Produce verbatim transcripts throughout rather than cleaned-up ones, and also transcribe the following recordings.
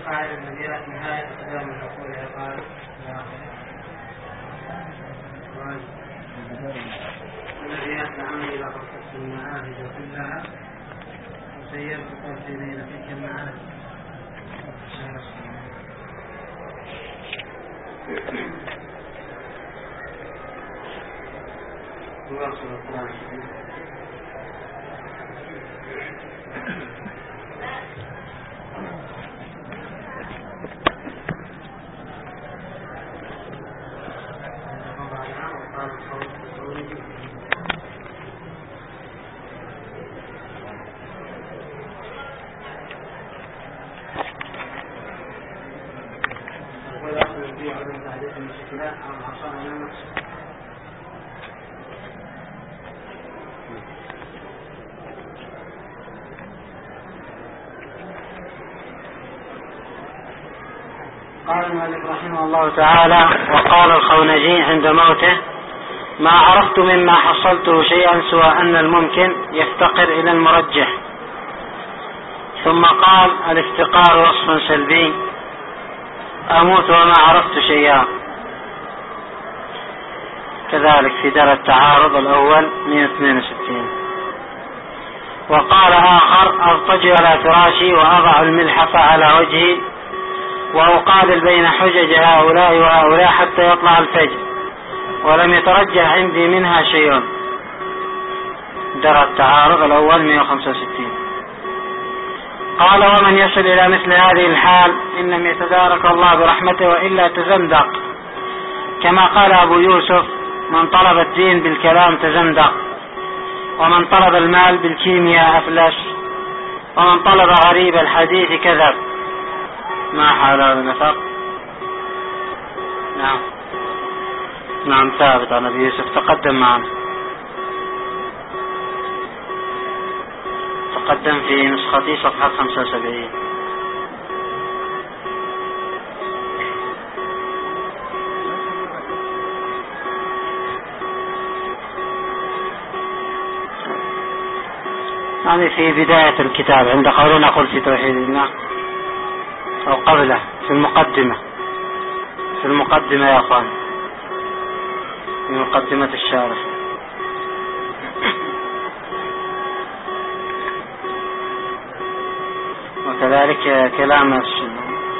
القاعدة الذي نهاية أقدام العقول عقال الذي يتعامل إلى قصة المعاهد كلها وسيرت قوسين تلك المعاهد. نواصل القرآن. قال المؤلف رحمه الله تعالى: وقال الخونجي عند موته: ما عرفت مما حصلته شيئا سوى أن الممكن يفتقر إلى المرجح. ثم قال: الافتقار وصف سلبي، أموت وما عرفت شيئا. كذلك في درء التعارض الأول مئة واثنين وستين. وقال آخر: أضطجع على فراشي وأضع الملحف على وجهي وأقابل بين حجج هؤلاء وهؤلاء حتى يطلع الفجر ولم يترجح عندي منها شيء. درء التعارض الأول مئة وخمسة وستين. قال: ومن يصل إلى مثل هذه الحال إنما يتدارك الله برحمته وإلا تزندق، كما قال أبو يوسف: من طلب الدين بالكلام تزندق، ومن طلب المال بالكيمياء أفلس، ومن طلب غريب الحديث كذب. ما حال هذا النفق؟ نعم نعم ثابت عن أبي يوسف، تقدم معنا، تقدم في نسختي صفحة خمسة وسبعين. يعني في بداية الكتاب عند قولنا قل في توحيد الله، أو قبله في المقدمة، في المقدمة يا أخوان، في مقدمة الشارح. وكذلك كلام السنة،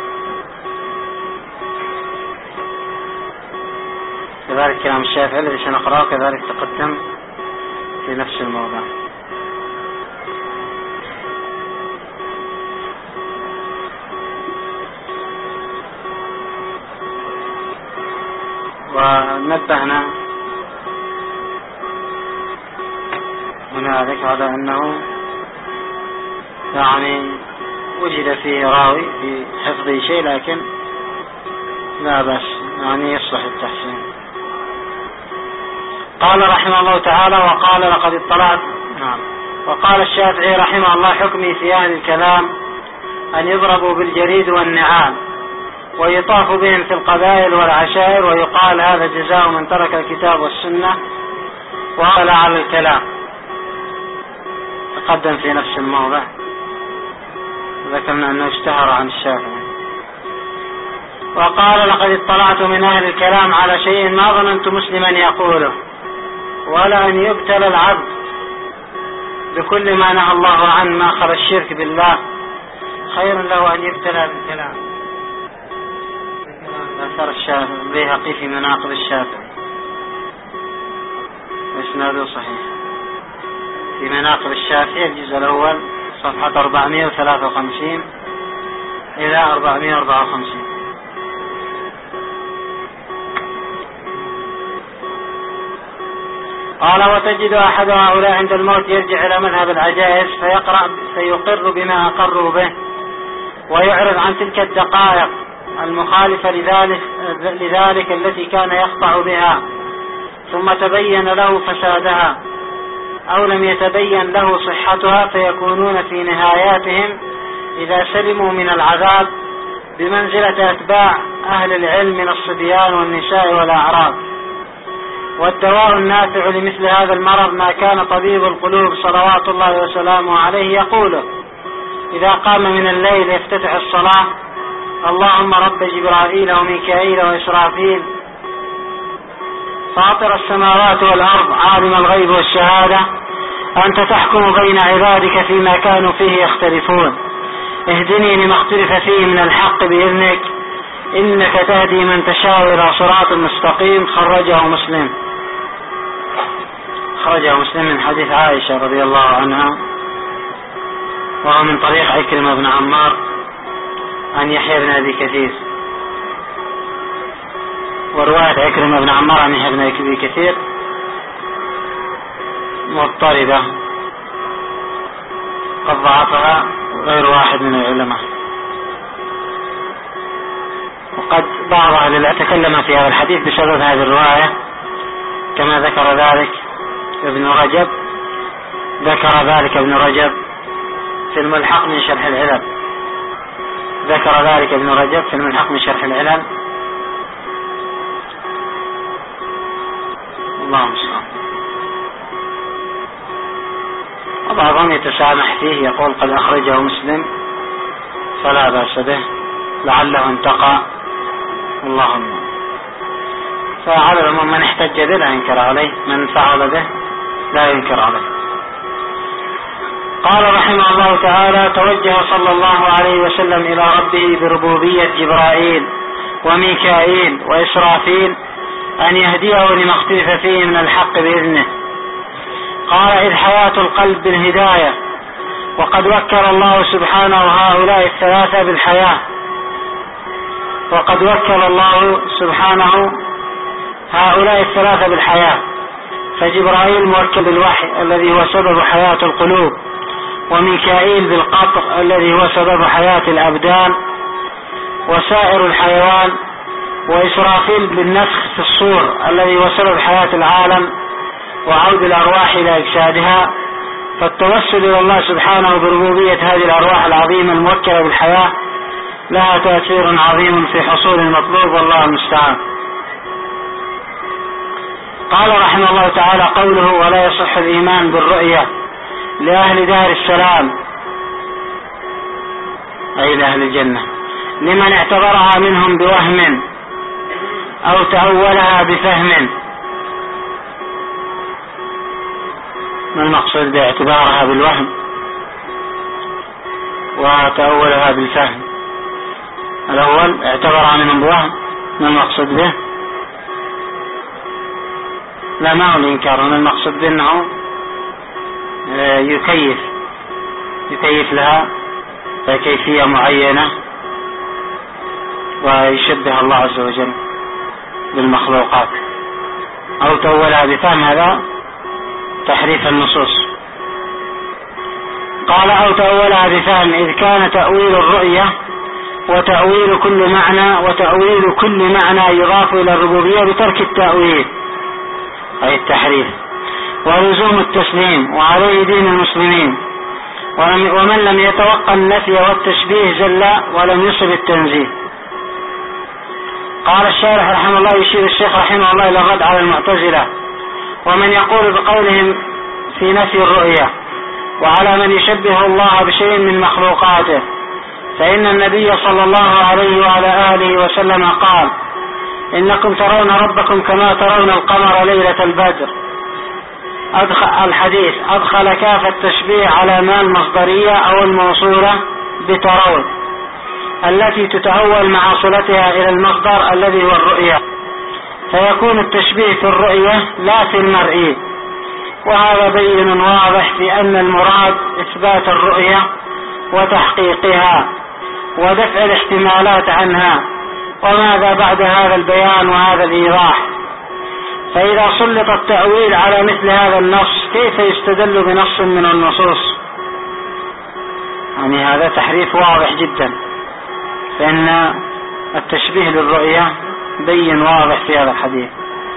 كذلك كلام الشافعي الذي سنقرأه كذلك تقدم في نفس الموضوع. ونبهنا هنالك على أنه يعني وجد فيه راوي بحفظه شيء، لكن لا بأس، يعني يصلح التحسين. قال رحمه الله تعالى: وقال لقد اطلعت نعم وقال الشافعي رحمه الله: حكمي في أهل الكلام أن يضربوا بالجريد والنعال ويطاف بهم في القبائل والعشائر، ويقال هذا جزاء من ترك الكتاب والسنة وغلا على الكلام. تقدم في نفس الموضع، ذكرنا أنه اشتهر عن الشافعي. وقال: لقد اطلعت من أهل الكلام على شيء ما ظننت مسلما يقوله، ولا أن يبتلى العبد بكل ما نهى الله عنه ما خلا الشرك بالله، خير له أن يبتلى بالكلام. أثر الشافعي البيهقي في مناقب الشافعي، إسناده صحيح، في مناقب الشافعي الجزء الأول صفحة أربعمائة وثلاثة وخمسين إلى أربعمائة وأربعة وخمسين. قال: وتجد أحد هؤلاء عند الموت يرجع إلى مذهب العجائز فيقرأ فيقر بما أقروا به ويعرض عن تلك الدقائق المخالفة لذلك, لذلك التي كان يخضع بها، ثم تبين له فسادها أو لم يتبين له صحتها، فيكونون في نهاياتهم إذا سلموا من العذاب بمنزلة أتباع أهل العلم من الصبيان والنساء والأعراب. والدواء النافع لمثل هذا المرض ما كان طبيب القلوب صلوات الله وسلامه عليه يقوله إذا قام من الليل يفتتح الصلاة: اللهم رب جبرائيل وميكائيل وإسرافيل فاطر السماوات والأرض عالم الغيب والشهادة أنت تحكم بين عبادك فيما كانوا فيه يختلفون اهدني لما اختلف فيه من الحق بإذنك إنك تهدي من تشاء إلى صراط مستقيم. خرجه مسلم خرجه مسلم من حديث عائشة رضي الله عنها، وهو من طريق عكرمة بن عمار عن يحيى بن أبي كثير. ورواية عكرمة بن عمار عن يحيى بن أبي كثير مضطردة قد ضعفها غير واحد من العلماء، وقد بعض أهل العلم تكلم في هذا الحديث بسبب هذه الرواية، كما ذكر ذلك ابن رجب ذكر ذلك ابن رجب في الملحق من شرح العلل ذكر ذلك ابن رجب في الملحق من شرح العلل. اللهم صل. وبعضهم يتسامح فيه يقول قد أخرجه مسلم فلا بأس به لعله انتقى. اللهم فعلى العموم من احتج به لا ينكر عليه، من فعل به لا ينكر عليه. قال رحمه الله تعالى: توجه صلى الله عليه وسلم إلى ربه بربوبية جبرائيل وميكائيل وإسرافيل أن يهديه لما اختلف فيه من الحق بإذنه. قال: إذ حياة القلب بالهداية، وقد وكل الله سبحانه هؤلاء الثلاثة بالحياة وقد وكل الله سبحانه هؤلاء الثلاثة بالحياة فجبرائيل موكل بالوحي الذي هو سبب حياة القلوب، وميكائيل بالقطر الذي هو سبب حياة الأبدان وسائر الحيوان، وإسرافيل بالنفخ في الصور الذي هو سبب حياة العالم وعود الأرواح إلى أجسادها. فالتوسل إلى الله سبحانه بربوبية هذه الأرواح العظيمة الموكلة بالحياة لها تأثير عظيم في حصول المطلوب، والله المستعان. قال رحمه الله تعالى: قوله: ولا يصح الإيمان بالرؤية لأهل دار السلام، أي لأهل الجنة، لمن اعتبرها منهم بوهم أو تأولها بفهم. ما المقصود باعتبارها بالوهم وتأولها بالفهم؟ الأول اعتبرها منهم بوهم، ما المقصود به؟ لا، ما هو الإنكار، ما المقصود به؟ أنه يكيف يكيف لها كيفية معينة ويشبه الله عز وجل بالمخلوقات، أو تأولها بفهم، هذا تحريف النصوص. قال: أو تأولها بفهم، إذ كان تأويل الرؤية وتأويل كل معنى وتأويل كل معنى يضاف إلى الربوبية بترك التأويل أي التحريف ولزوم التسليم، وعليه دين المسلمين، ومن لم يتوقع النفي والتشبيه جل ولم يصب التنزيه. قال الشارح رحمه الله: يشير الشيخ رحمه الله إلى الرد على المعتزلة ومن يقول بقولهم في نفي الرؤية، وعلى من يشبه الله بشيء من مخلوقاته، فإن النبي صلى الله عليه وعلى آله وسلم قال: إنكم ترون ربكم كما ترون القمر ليلة البدر. أدخل الحديث أدخل كاف التشبيه على ما المصدرية أو الموصولة بترون التي تتأول مع صلتها إلى المصدر الذي هو الرؤية، فيكون التشبيه في الرؤية لا في المرئي. وهذا بين واضح في أن المراد إثبات الرؤية وتحقيقها ودفع الاحتمالات عنها، وماذا بعد هذا البيان وهذا الإيضاح؟ فإذا سلط التأويل على مثل هذا النص كيف يستدل بنص من النصوص؟ يعني هذا تحريف واضح جدا، فإن التشبيه للرؤية بين واضح في هذا الحديث.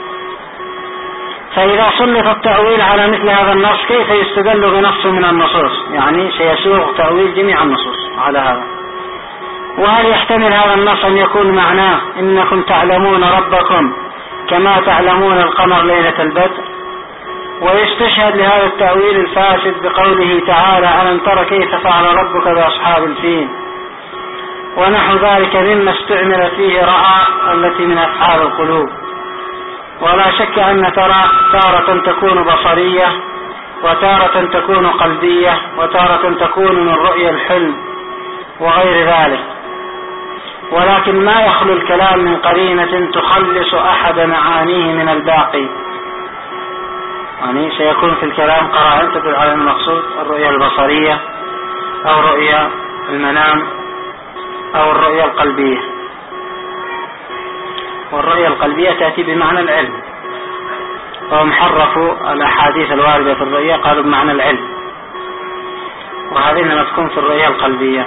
فإذا سلط التأويل على مثل هذا النص كيف يستدل بنص من النصوص؟ يعني سيسوغ تأويل جميع النصوص على هذا. وهل يحتمل هذا النص أن يكون معناه إنكم تعلمون ربكم كما تعلمون القمر ليلة البدر؟ ويستشهد لهذا التأويل الفاسد بقوله تعالى: ألم تر كيف فعل ربك بأصحاب الفيل؟ ونحو ذلك مما استعمل فيه رأى التي من أفعال القلوب. ولا شك أن ترى تارة تكون بصرية، وتارة تكون قلبية، وتارة تكون من رؤية الحلم وغير ذلك، ولكن ما يخلو الكلام من قرينة تخلص أحد معانيه من الباقي. يعني سيكون في الكلام قرائن تدل على المقصود الرؤية البصرية أو رؤية المنام أو الرؤية القلبية. والرؤية القلبية تأتي بمعنى العلم، وهم حرفوا الأحاديث الواردة في الرؤية قالوا بمعنى العلم، وهذه إنما تكون في الرؤية القلبية.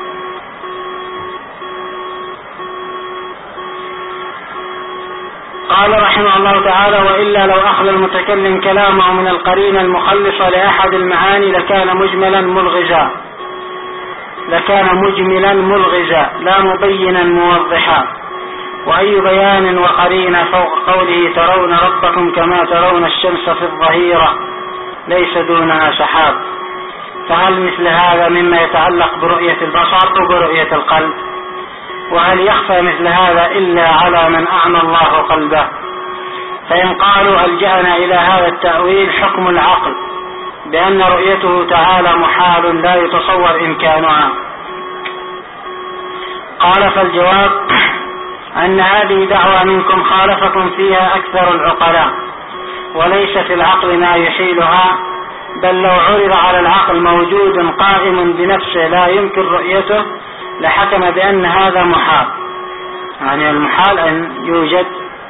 قال رحمه الله تعالى: وإلا لو أخذ المتكلم كلامه من القرينة المخلصة لأحد المعاني لكان مجملا ملغزا لكان مجملا ملغزا لا مبينا موضحا. وأي بيان وقرينة فوق قوله ترون ربكم كما ترون الشمس في الظهيرة ليس دونها سحاب. فهل مثل هذا مما يتعلق برؤية البصر أو برؤية القلب؟ وهل يخفى مثل هذا إلا على من أعمى الله قلبه؟ فإن قالوا ألجأنا إلى هذا التأويل حكم العقل بأن رؤيته تعالى محال لا يتصور إمكانها. قال: فالجواب أن هذه دعوة منكم خالفكم فيها أكثر العقلاء، وليس في العقل ما يحيلها، بل لو عرض على العقل موجود قائم بنفسه لا يمكن رؤيته لحكم بأن هذا محال. يعني المحال أن يوجد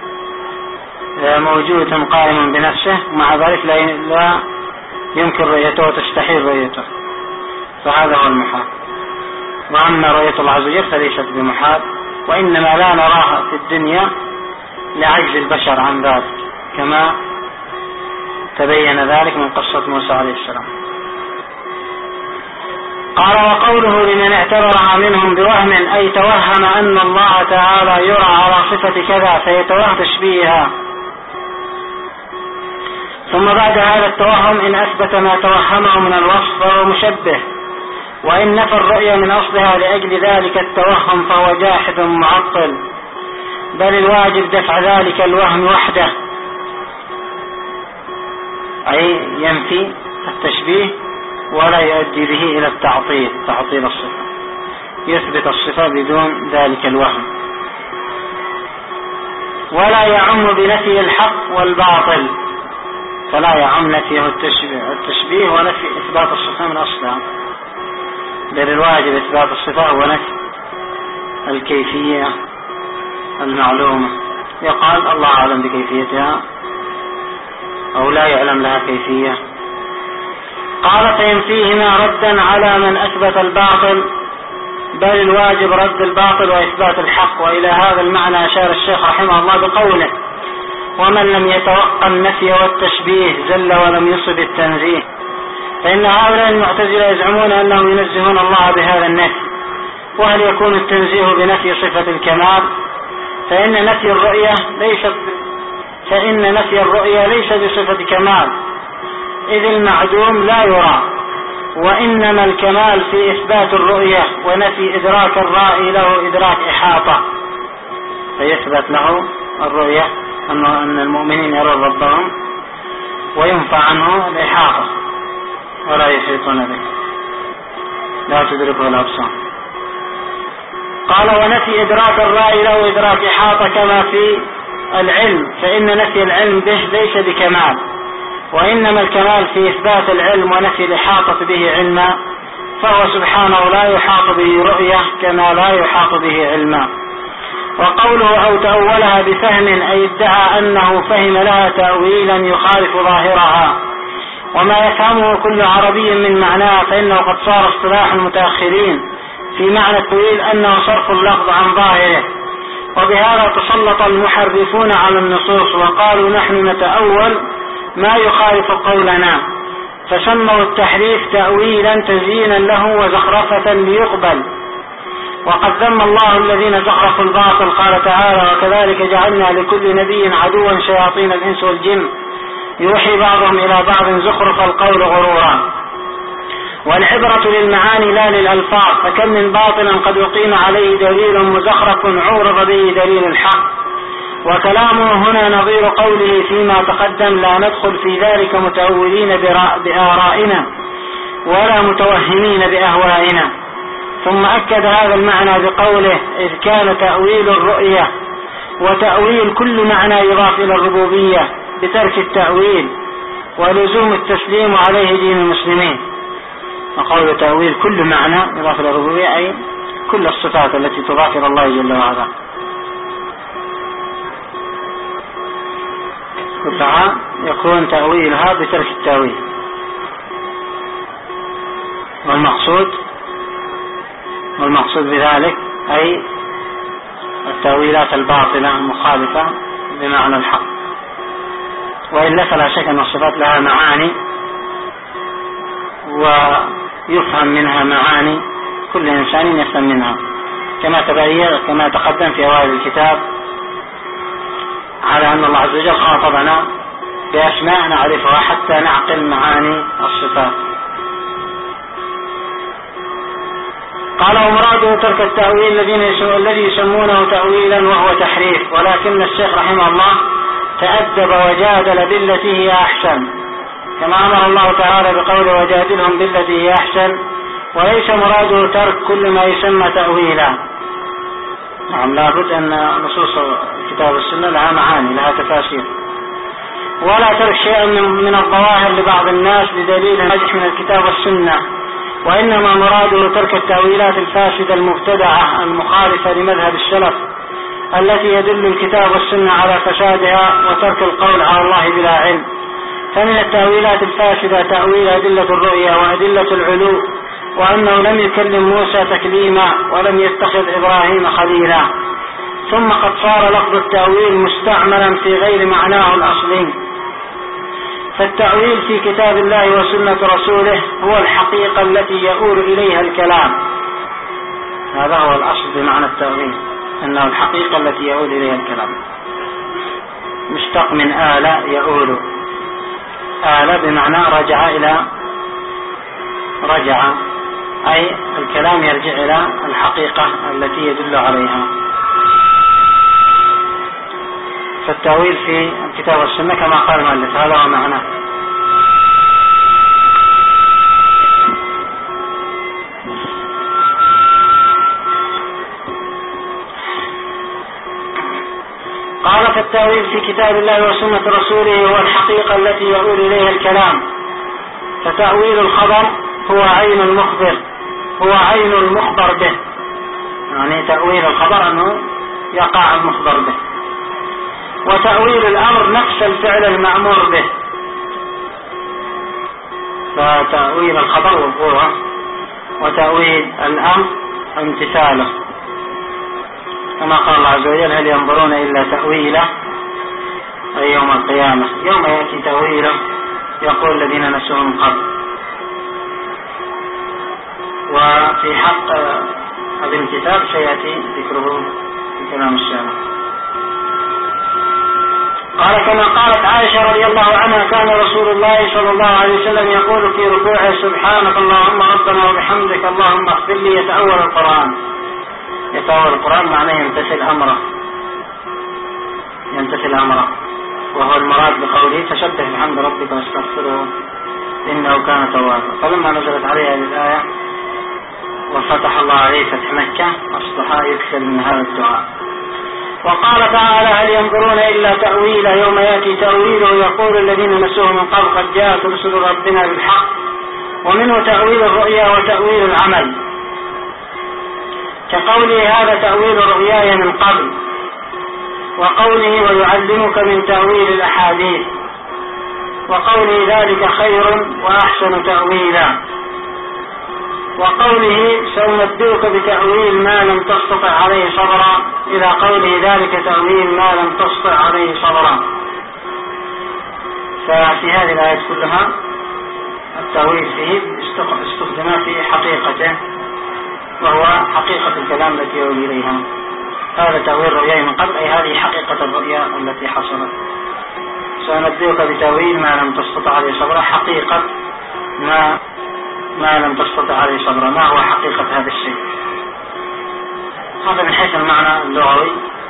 موجود قائم بنفسه مع ذلك لا يمكن رؤيته وتستحيل رؤيته، فهذا هو المحال. وأما رؤية الله عز وجل فليست بمحال، وإنما لا نراها في الدنيا لعجز البشر عن ذلك، كما تبين ذلك من قصة موسى عليه السلام. قال: وقوله لمن اعتبرها منهم بوهم أي توهم أن الله تعالى يرى على صفة كذا فيتوهم تشبيهها، ثم بعد هذا التوهم إن أثبت ما توهمه من الوصف فهو مشبه، وإن نفى الرؤية من أصلها لأجل ذلك التوهم فهو جاحد معطل، بل الواجب دفع ذلك الوهم وحده، أي ينفي التشبيه ولا يؤدي به إلى التعطيل تعطيل الصفة، يثبت الصفة بدون ذلك الوهم، ولا يعم بنفي الحق والباطل، فلا يعم نفيه التشبيه, التشبيه ونفي إثبات الصفة من أصلها، بل الواجب إثبات الصفة ونفي الكيفية المعلومة. يقال الله أعلم بكيفيتها أو لا يعلم لها كيفية. قال: فينفيهما ردا على من أثبت الباطل، بل الواجب رد الباطل وإثبات الحق. وإلى هذا المعنى أشار الشيخ رحمه الله بقوله: ومن لم يتوقع النفي والتشبيه زل ولم يصب التنزيه. فإن هؤلاء المعتزلة يزعمون أنهم ينزهون الله بهذا النفي، وهل يكون التنزيه بنفي صفة الكمال؟ فإن نفي الرؤية ليس فإن نفي الرؤية ليس بصفة كمال، إذ المعدوم لا يرى، وإنما الكمال في إثبات الرؤية ونفي إدراك الرائي له إدراك إحاطة، فيثبت له الرؤية أن المؤمنين يرون ربهم وينفع عنه الإحاطة ولا يحيطون به، لا تدركه الأبصار. قال: ونفي إدراك الرائي له إدراك إحاطة كما في العلم، فإن نفي العلم به ليس بكمال، وإنما الكمال في إثبات العلم ونفي الإحاطة به علما، فهو سبحانه لا يحاط به رؤية كما لا يحاط به علما. وقوله أو تأولها بفهم أي ادعى أنه فهم لها تأويلا يخالف ظاهرها، وما يفهمه كل عربي من معناه، فإنه قد صار اصطلاح المتأخرين في معنى التأويل أنه صرف اللفظ عن ظاهره، وبهذا تسلط المحرفون على النصوص وقالوا نحن نتأول ما يخالف قولنا، فسموا التحريف تأويلا تزيينا له وزخرفة ليقبل. وقد ذم الله الذين زخرفوا الباطل، قال تعالى: وكذلك جعلنا لكل نبي عدوا شياطين الإنس والجن يوحي بعضهم إلى بعض زخرف القول غرورا. والعبرة للمعاني لا للألفاظ، فكم من باطل قد أقيم عليه دليل مزخرف عورض به دليل الحق. وكلامه هنا نظير قوله فيما تقدم: لا ندخل في ذلك متأولين بآرائنا ولا متوهمين بأهوائنا. ثم أكد هذا المعنى بقوله: إذ كان تأويل الرؤية وتأويل كل معنى يضاف إلى الربوبية بترك التأويل ولزوم التسليم عليه دين المسلمين. وقول تأويل كل معنى يضاف إلى الربوبية أي كل الصفات التي تضاف إلى الله جل وعلا كلها يكون تأويلها بترك التأويل. والمقصود والمقصود بذلك أي التأويلات الباطلة المخالفة بمعنى الحق. وإلا فلا شك أن الصفات لها معاني ويفهم منها معاني كل إنسان يفهم منها، كما تبين كما تقدم في أوائل الكتاب على أن الله عز وجل خاطبنا بأسماء نعرفها حتى نعقل معاني الصفات. قال: ومراده ترك التأويل الذي يسمونه تأويلا وهو تحريف. ولكن الشيخ رحمه الله تأدب وجادل بالتي هي أحسن، كما أمر الله تعالى بقوله: وجادلهم بالتي هي أحسن. وليس مراده ترك كل ما يسمى تأويلا. نعم، لابد أن نصوص الكتاب والسنة لها معاني لها تفاسير. ولا ترك شيء من الظواهر لبعض الناس بدليل نجح من الكتاب والسنة، وإنما مراده ترك التأويلات الفاسدة المبتدعة المخالفة لمذهب السلف التي يدل الكتاب والسنة على فسادها، وترك القول على الله بلا علم. فمن التأويلات الفاسدة تأويل أدلة الرؤية وأدلة العلو، وأنه لم يكلم موسى تكليما ولم يتخذ إبراهيم خليلا. ثم قد صار لفظ التأويل مستعملا في غير معناه الأصلي. فالتأويل في كتاب الله وسنة رسوله هو الحقيقة التي يؤول إليها الكلام. هذا هو الأصل بمعنى التأويل، أنه الحقيقة التي يؤول إليها الكلام. مشتق من آل يؤول، آل بمعنى رجع إلى رجع، أي الكلام يرجع إلى الحقيقة التي يدل عليها. فالتأويل في الكتاب والسنة كما قال المؤلف هذا هو معناه. قال: فالتأويل في كتاب الله وسنة رسوله هو الحقيقة التي يؤول إليها الكلام. فتأويل الخبر هو عين المخبر هو عين المخبر به، يعني تأويل الخبر أنه يقع المخبر به. وتأويل الأمر نفس الفعل المأمور به، فتأويل الخبر وقوعه، وتأويل الأمر امتثاله، كما قال الله عز وجل: هل ينظرون إلا تأويله أي يوم القيامة يوم يأتي تأويله يقول الذين نسوه من قبل. وفي حق الامتثال سيأتي ذكره في كلام الشارع. قال: كما قالت عائشة رضي الله عنها: كان رسول الله صلى الله عليه وسلم يقول في ركوعه: سبحانك اللهم ربنا وبحمدك اللهم اغفر لي. يتأول القرآن. يتأول القرآن معناه يمتثل أمره يمتثل أمره وهو المراد بقوله: فسبح بحمد ربك واستغفره إنه كان توابا. فلما نزلت عليه هذه الآية وفتح الله عليه فتح مكة أصبح يكثر من هذا الدعاء. وقال تعالى: هل ينظرون إلا تأويله يوم يأتي تأويله يقول الذين نسوه من قبل قد جاءت رسل ربنا بالحق. ومنه تأويل الرؤيا وتأويل العمل، كقوله: هذا تأويل رؤياي من قبل، وقوله: ويعلمك من تأويل الأحاديث، وقوله: ذلك خير وأحسن تأويلا، وقوله: سأنبئك بتأويل ما لم تستطع عليه صبرا، إلى قوله: ذلك تأويل ما لم تستطع عليه صبرا. ففي هذه الآيات كلها التأويل فيه استخدم في حقيقته، وهو حقيقة الكلام التي يؤول إليها. هذا تأويل رؤياي من قبل، أي هذه حقيقة الرؤيا التي حصلت. سأنبئك بتأويل ما لم تستطع عليه صبرا، حقيقة ما ما لم تستطع عليه صبرا. ما هو حقيقة هذا الشيء؟ هذا من حيث المعنى اللغوي.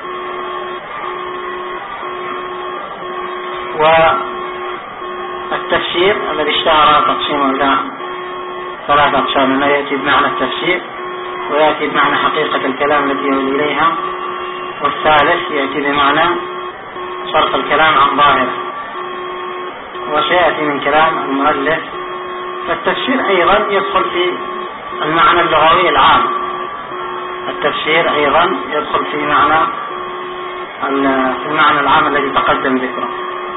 والتفسير الذي اشتهر تقسيمه إلى ثلاثة أقسام، أنه يأتي بمعنى التفسير، ويأتي بمعنى حقيقة الكلام التي يؤدي إليها، والثالث يأتي بمعنى صرف الكلام عن ظاهره. وسيأتي من كلام المؤلف. فالتفسير أيضا يدخل في المعنى اللغوي العام. التفسير أيضا يدخل في معنى في المعنى العام الذي تقدم ذكره.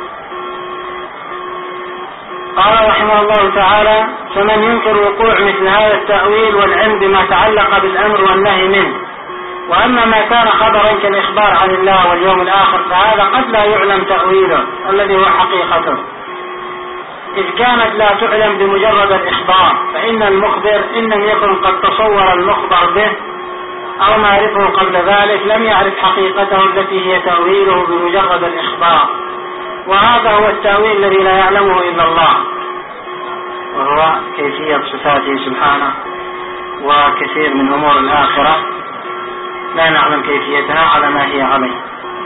قال رحمه الله تعالى: فمن ينكر وقوع مثل هذا التأويل والعلم بما تعلق بالأمر والنهي منه، وأما ما كان خبرا كالإخبار عن الله واليوم الآخر فهذا قد لا يعلم تأويله الذي هو حقيقته، إذ كانت لا تعلم بمجرد الإخبار، فإن المخبر إن لم يكن قد تصور المخبر به أو معرفه قبل ذلك لم يعرف حقيقته التي هي تأويله بمجرد الإخبار، وهذا هو التأويل الذي لا يعلمه إلا الله، وهو كيفية صفاته سبحانه. وكثير من أمور الآخرة لا نعلم كيفيتها على ما هي عليه،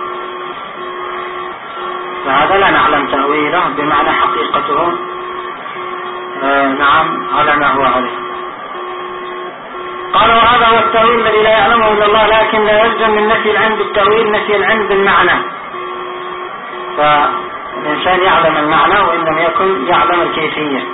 فهذا لا نعلم تأويله بمعنى حقيقته آه نعم على ما هو عليه. قال: وهذا هو التأويل الذي لا يعلمه إلا الله، لكن لا يلزم من نفي العلم بالتأويل نفي العلم بالمعنى. فالإنسان يعلم المعنى وإن لم يكن يعلم الكيفية.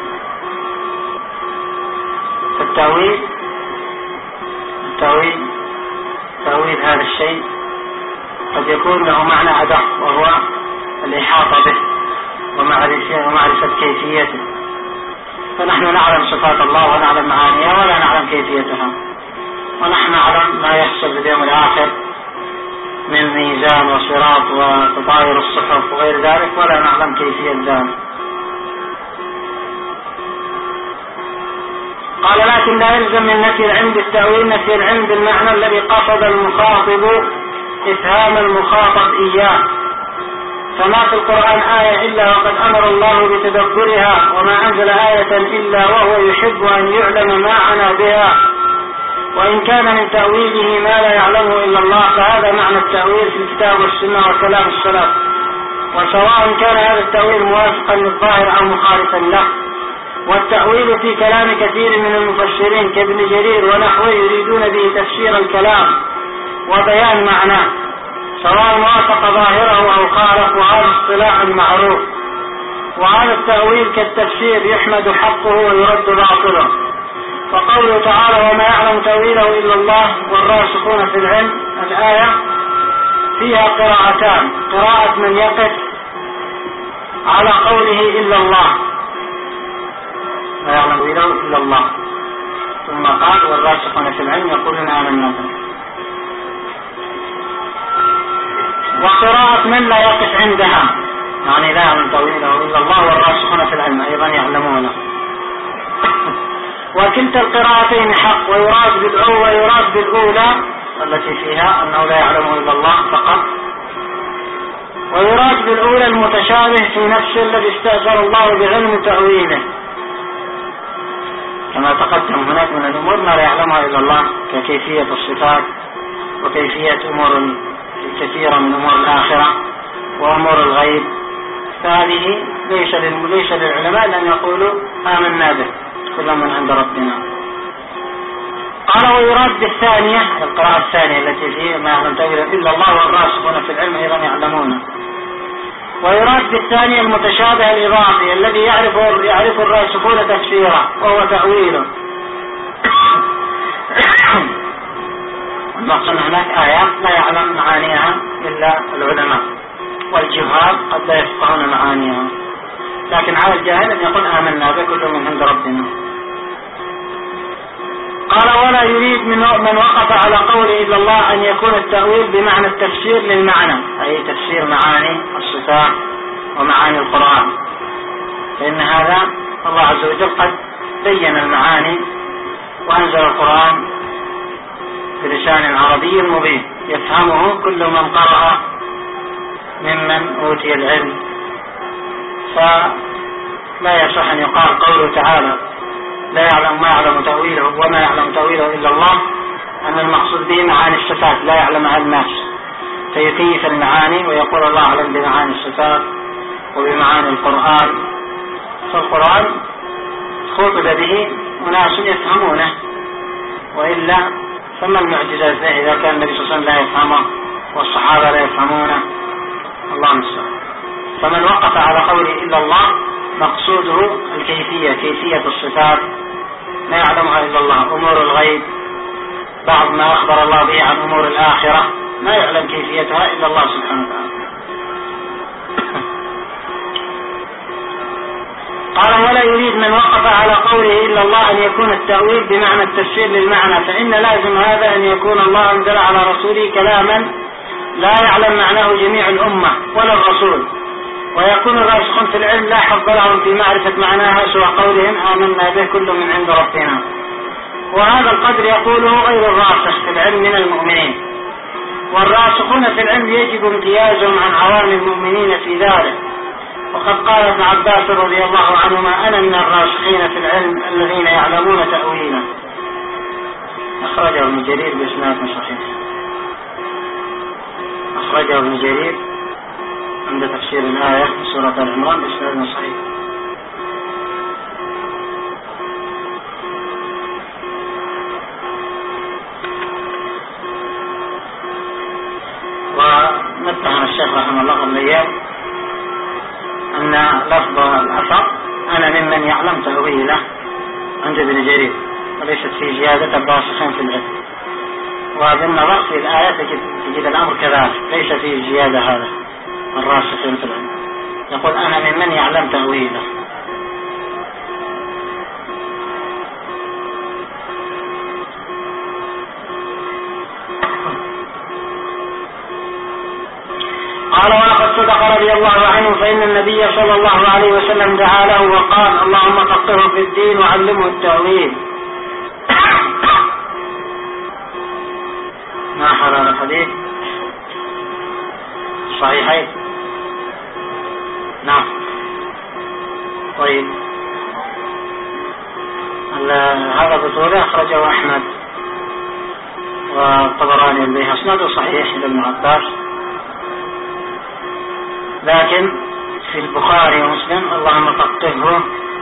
فالتأويل التأويل تأويل هذا الشيء قد يكون له معنى أدق، وهو الإحاطة به ومعرفة, ومعرفة كيفيته. فنحن نعلم صفات الله ونعلم معانيها ولا نعلم كيفيتها، ونحن نعلم ما يحصل باليوم الآخر من ميزان وصراط وتطاير الصحف وغير ذلك، ولا نعلم كيفية ذلك. قال: لكن لا يلزم من نفي العلم بالتأويل نفي العلم بالمعنى الذي قصد المخاطب إفهام المخاطب إياه، فما في القرآن آية إلا وقد أمر الله بتدبرها، وما أنزل آية إلا وهو يحب أن يعلم ما عنى بها، وإن كان من تأويله ما لا يعلمه إلا الله فهذا معنى التأويل في الكتاب والسنة وكلام السلف، وسواء كان هذا التأويل موافقا للظاهر أو مخالفا له. والتأويل في كلام كثير من المفسرين كابن جرير ونحوه يريدون به تفسير الكلام وبيان معناه، سواء وافق ظاهره أو خالف، وهذا اصطلاح معروف. وهذا التأويل كالتفسير يحمد حقه ويرد باطله. وقوله تعالى: وما يعلم تأويله إلا الله والراسخون في العلم، الآية فيها قراءتان: قراءة من يقف على قوله إلا الله، لا يعلم تأويله إلا الله، ثم قال: والراسخون في العلم يقولون آمنا به. وقراءة من لا يقف عندها، يعني لا يعلم تأويله إلا الله والراسخون في العلم أيضا يعلمونه. وكلتا القراءتين حق، ويراد بالأولى ويراد بالأولى التي فيها أنه لا يعلمه إلا الله فقط، ويراد بالأولى المتشابه في نفسه الذي استأثر الله بعلم تأويله، كما تقدم هناك من الأمور ما لا يعلمها إلا الله ككيفية الصفات وكيفية أمور كثيرة من أمور الآخرة وأمور الغيب، فهذه ليس ليس للعلماء لأن يقولوا آمنا به كل من عند ربنا. قال: ويراد بالثانية القراءة الثانية التي فيه ما يعلم تأويله إلا الله والراسخون في العلم أيضا يعلمونه. ويراد بالثانية المتشابه الإضافي الذي يعرف يعرف الراسخون تفسيره وهو تأويله. المقصود هناك آيات لا يعلم معانيها إلا العلماء، والجهال قد لا يفقهون معانيها، لكن على الجاهل أن يقول آمنا به كل من عند ربنا. قال: ولا يريد من من وقف على قوله إلا الله أن يكون التأويل بمعنى التفسير للمعنى، أي تفسير معاني الصفات ومعاني القرآن، فإن هذا الله عز وجل قد بين المعاني وأنزل القرآن بلسان عربي مبين يفهمه كل من قرأ ممن أوتي العلم. فلا يصح أن يقال قوله تعالى: لا يعلم ما يعلم تأويله وما يعلم تأويله إلا الله، أن المقصود به معاني الصفات لا يعلمها الناس، فيكيف المعاني ويقول الله أعلم بمعاني الصفات وبمعاني القرآن. فالقرآن خطب به أناس يفهمونه، وإلا ثم المعجزات به إذا كان النبي صلى الله عليه وسلم لا يفهمه والصحابة لا يفهمونه، الله المستعان. فمن وقف على قوله إلا الله مقصوده الكيفية، كيفية الصفات لا يعلمها إلا الله، أمور الغيب، بعض ما أخبر الله به عن أمور الآخرة ما يعلم كيفيتها إلا الله سبحانه وتعالى. قال ولا يريد من وقف على قوله إلا الله أن يكون التأويل بمعنى التفسير للمعنى، فإن لازم هذا أن يكون الله أنزل على رسوله كلاما لا يعلم معناه جميع الأمة ولا الرسول، ويكون الراسخون في العلم لا حظ لهم في معرفة معناها سوى قولهم آمنا به كل من عند ربنا، وهذا القدر يقوله غير الراسخ في العلم من المؤمنين، والراسخون في العلم يجب امتيازهم عن عوام المؤمنين في ذلك. وقد قال ابن عباس رضي الله عنهما أنا من الراسخين في العلم الذين يعلمون تأويله. أخرجه ابن جرير بإسناد صحيح، أخرجه ابن جرير عند تفسير الآية في سورة العمران بإسناد صحيح. ونبه الشيخ رحمه الله قبل أيام أن لفظ الأثر أنا ممن يعلم تأويله عند ابن جرير، وليست في زيادة الراسخين في العلم، وبالنظر في الآية تجد, تجد الأمر كذلك، ليس في زيادة هذا الراسخين في العلم، يقول أنا ممن يعلم تأويله. قال ولقد صدق رضي الله عنه فإن النبي صلى الله عليه وسلم دعا له وقال اللهم فقهه في الدين وعلمه التأويل. ما حرر الحديث صحيحين. نعم طيب هذا بطوله أخرجه أحمد والطبراني البيهقي اسناده صحيح لابن عباس، لكن في البخاري ومسلم اللهم فقهه،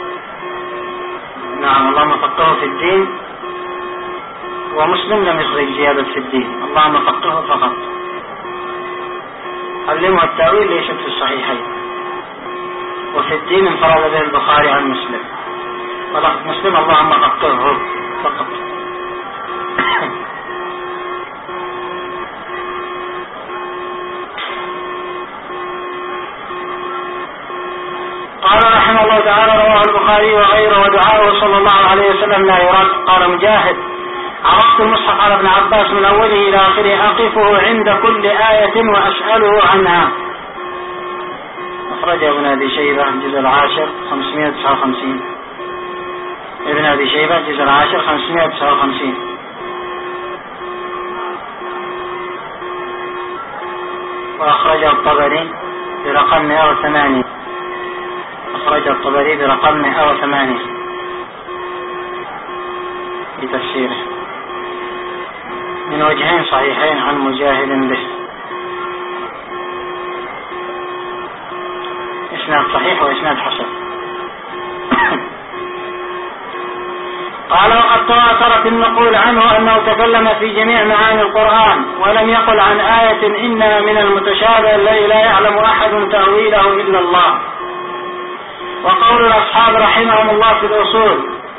نعم اللهم فقهه في الدين، ومسلم لم يخرج زيادة في الدين اللهم فقهه فقط. علمه التأويل ليست في الصحيحين، وفي الدين انفرد به البخاري عن مسلم، ولفظ مسلم اللهم فقهه فقط. قال رحمه الله تعالى رواه البخاري وغيره ودعاءه صلى الله عليه وسلم لا يرد. قال مجاهد عرفت المصحف على ابن عباس من أوله إلى آخره أقفه عند كل آية وأسأله عنها. أخرجه ابن أبي شيبة الجزء العاشر خمسمائة وتسعة وخمسين، ابن أبي شيبة الجزء العاشر خمسمائة وتسعة وخمسين. وأخرجه الطبري برقم مئة وثمانية، أخرج الطبري برقم مئة وثمانية في تفسيره من وجهين صحيحين عن مجاهد به، إسناد صحيح وإسناد حسن. قال وقد تواترت النقول عنه أنه تكلم في جميع معاني القرآن، ولم يقل عن آية إنها من المتشابه الذي لا يعلم أحد تأويله إلا الله. وقول الأصحاب رحمهم الله في الأصول،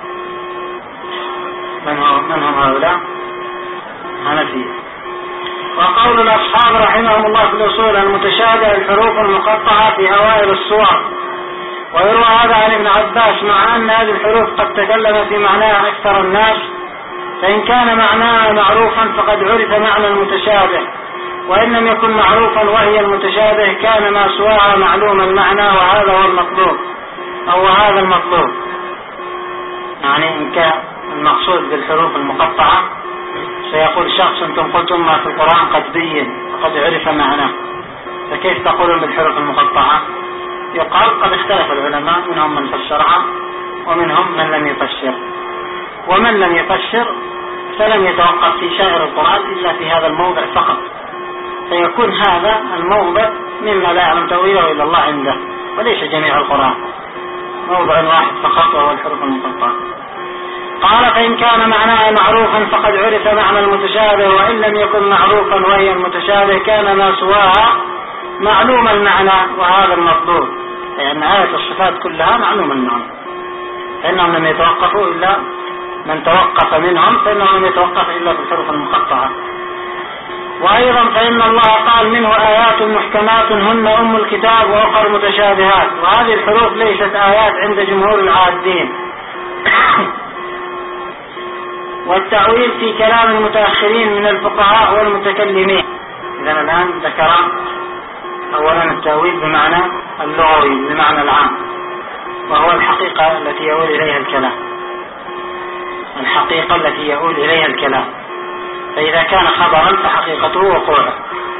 من هم هؤلاء؟ حنفية. وقول الأصحاب رحمهم الله في الأصول المتشابه الحروف المقطعة في أوائل الصور، ويروى هذا عن ابن عباس مع أن هذه الحروف قد تكلم في معناها أكثر الناس، فإن كان معناها معروفا فقد عرف معنى المتشابه، وإن لم يكن معروفا وهي المتشابه كان ما سواها معلوم المعنى، وهذا هو المطلوب أو هذا المطلوب. يعني إن كان المقصود بالحروف المقطعة سيقول شخص انتم قلتم ما في القرآن قد بين وقد عرف معناه، فكيف تقولون بالحروف المقطعة؟ يقال قد اختلف العلماء، منهم من فسرها ومنهم من لم يفسر، ومن لم يفسر فلم يتوقف في سائر القرآن إلا في هذا الموضع فقط، فيكون هذا الموضع مما لا يعلم تأويله إلا الله عنده، وليس جميع القرآن، موضع واحد فقط وهو الحروف المقطعة. قال فإن كان معناه معروفا فقد عرف معنى المتشابه، وإن لم يكن معروفا وهي المتشابه كان ما سواها معلوم المعنى، وهذا المطلوب، لأن آية الصفات كلها معلوم المعنى، فإنهم لم يتوقفوا إلا من توقف منهم، فإنهم لم يتوقف إلا بالحروف المقطعة. وأيضا فإن الله قال منه آيات محكمات هن أم الكتاب وأخر متشابهات، وهذه الحروف ليست آيات عند جمهور العادين. والتأويل في كلام المتأخرين من الفقهاء والمتكلمين. إذن الآن ذكر أولا التأويل بمعنى اللغوي بمعنى العام، وهو الحقيقة التي يؤول إليها الكلام، الحقيقة التي يؤول إليها الكلام، فإذا كان خبرا فحقيقته وقوعه،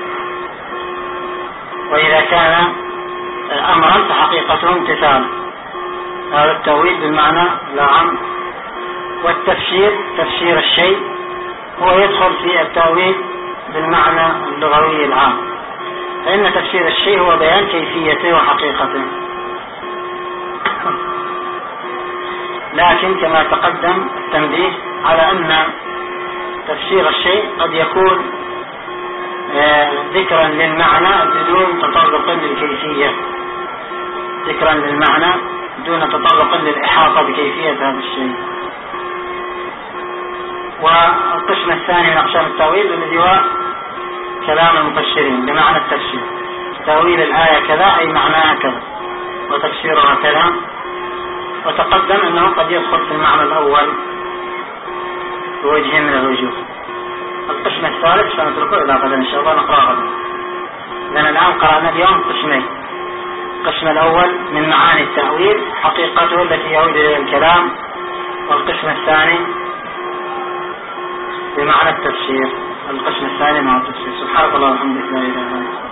وإذا كان أمرا فحقيقته امتثال. هذا التأويل بالمعنى العام. والتفسير تفسير الشيء هو يدخل في التأويل بالمعنى اللغوي العام، فإن تفسير الشيء هو بيان كيفيته وحقيقته. لكن كما تقدم التنبيه على أن تفسير الشيء قد يكون ذكرا للمعنى بدون تطرق للكيفية، ذكرا للمعنى دون تطرق للإحاطة بكيفية هذا الشيء. والقسم الثاني من أقسام التأويل الذي هو كلام المفسرين بمعنى التفسير، تأويل الآية كذا أي معناها كذا وتفسيرها كذا. وتقدم أنه قد يدخل في المعنى الأول بوجه من الوجوه. القسم الثالث سنتركه إلى غدا إن شاء الله نقرأ غدا، لأن الآن قرأنا اليوم قسمين. القسم الأول من معاني التأويل حقيقته التي يعود إلى الكلام، والقسم الثاني بمعنى التفسير، القسم الثاني مع التفسير. سبحانك اللهم وبحمدك لا إله إلا أنت.